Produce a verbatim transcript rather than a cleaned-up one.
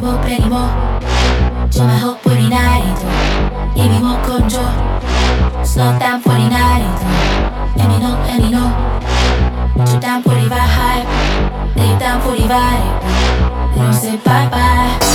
좀 헛불이 날이도 이미 못 건져 Slow down for the night And you know, and you know Too down for the vibe Lay down for the vibe They don't say bye bye